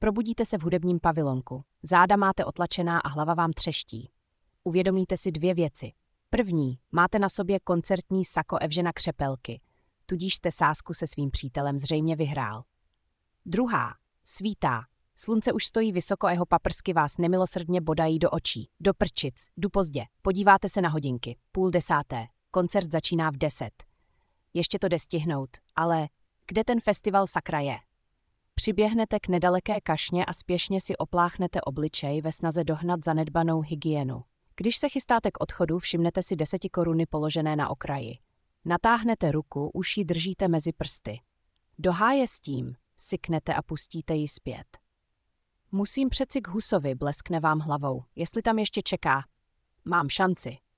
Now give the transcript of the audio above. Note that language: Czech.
Probudíte se v hudebním pavilonku. Záda máte otlačená a hlava vám třeští. Uvědomíte si dvě věci. První, máte na sobě koncertní sako Evžena Křepelky, tudíž jste sázku se svým přítelem zřejmě vyhrál. Druhá, svítá. Slunce už stojí vysoko a jeho paprsky vás nemilosrdně bodají do očí. Do prčic, jdu pozdě. Podíváte se na hodinky. 9:30. Koncert začíná v 10. Ještě to jde stihnout, ale kde ten festival sakra je? Přiběhnete k nedaleké kašně a spěšně si opláchnete obličej ve snaze dohnat zanedbanou hygienu. Když se chystáte k odchodu, všimnete si 10 koruny položené na okraji. Natáhnete ruku, už ji držíte mezi prsty. Do háje s tím, syknete a pustíte ji zpět. Musím přeci k Husovi, bleskne vám hlavou. Jestli tam ještě čeká, mám šanci.